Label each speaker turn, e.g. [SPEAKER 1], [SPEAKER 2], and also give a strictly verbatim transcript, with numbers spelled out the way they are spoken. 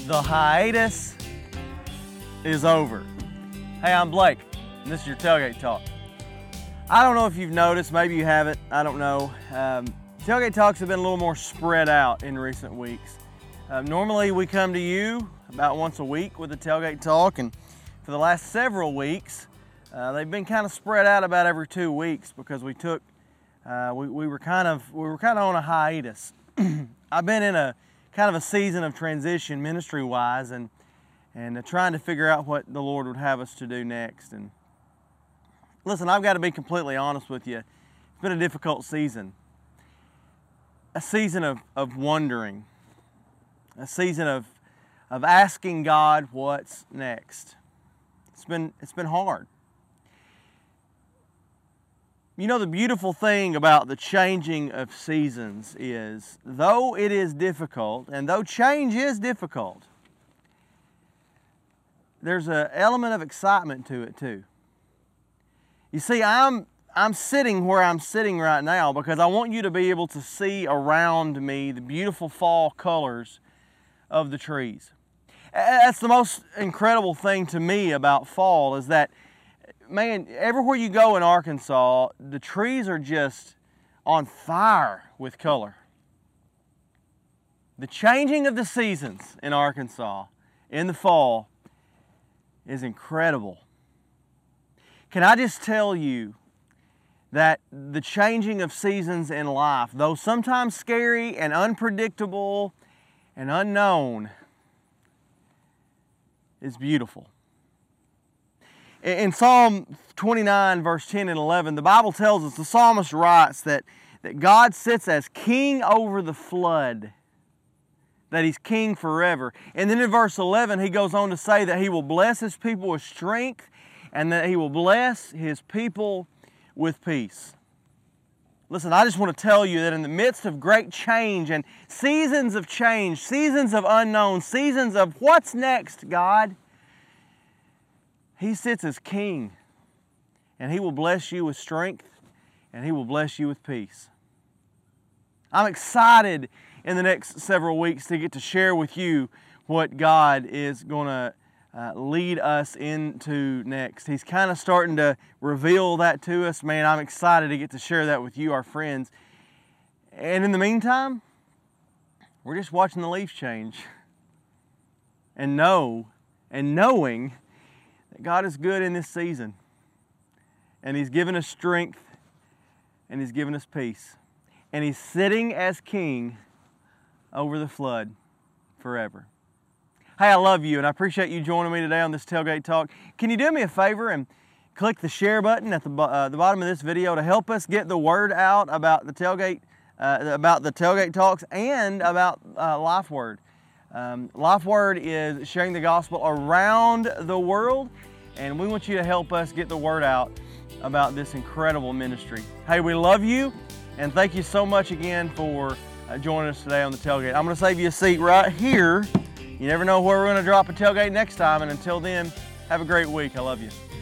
[SPEAKER 1] The hiatus is over. Hey, I'm Blake, and this is your Tailgate Talk. I don't know if you've noticed, maybe you haven't, I don't know. Um, Tailgate Talks have been a little more spread out in recent weeks. Uh, normally we come to you about once a week with a Tailgate Talk, and for the last several weeks, uh, they've been kind of spread out about every two weeks because we took, uh, we, we were kind of, we were kind of on a hiatus. I've been in a kind of a season of transition ministry-wise, and and uh, trying to figure out what the Lord would have us to do next. And listen, I've got to be completely honest with you. It's been a difficult season. A season of, of wondering. A season of, of asking God what's next. It's been, it's been hard. You know, the beautiful thing about the changing of seasons is, though it is difficult, and though change is difficult, there's an element of excitement to it too. You see, I'm, I'm sitting where I'm sitting right now because I want you to be able to see around me the beautiful fall colors of the trees. That's the most incredible thing to me about fall, is that, man, everywhere you go in Arkansas, the trees are just on fire with color. The changing of the seasons in Arkansas in the fall is incredible. Can I just tell you that the changing of seasons in life, though sometimes scary and unpredictable and unknown, is beautiful. In Psalm twenty-nine, verse ten and eleven, the Bible tells us, the psalmist writes that, that God sits as king over the flood, that He's king forever. And then in verse eleven, he goes on to say that He will bless His people with strength and that He will bless His people with peace. Listen, I just want to tell you that in the midst of great change and seasons of change, seasons of unknown, seasons of what's next, God, He sits as king, and He will bless you with strength, and He will bless you with peace. I'm excited in the next several weeks to get to share with you what God is going to uh, lead us into next. He's kind of starting to reveal that to us. Man, I'm excited to get to share that with you, our friends. And in the meantime, we're just watching the leaves change and know and knowing that God is good in this season, and He's given us strength, and He's given us peace, and He's sitting as king over the flood forever. Hey, I love you, and I appreciate you joining me today on this Tailgate Talk. Can you do me a favor and click the share button at the, uh, the bottom of this video to help us get the word out about the Tailgate, uh, about the Tailgate Talks and about uh, Life Word. Um, Life Word is sharing the gospel around the world, and we want you to help us get the word out about this incredible ministry. Hey, we love you, and thank you so much again for uh, joining us today on the Tailgate. I'm going to save you a seat right here. You never know where we're going to drop a tailgate next time, and until then, have a great week. I love you.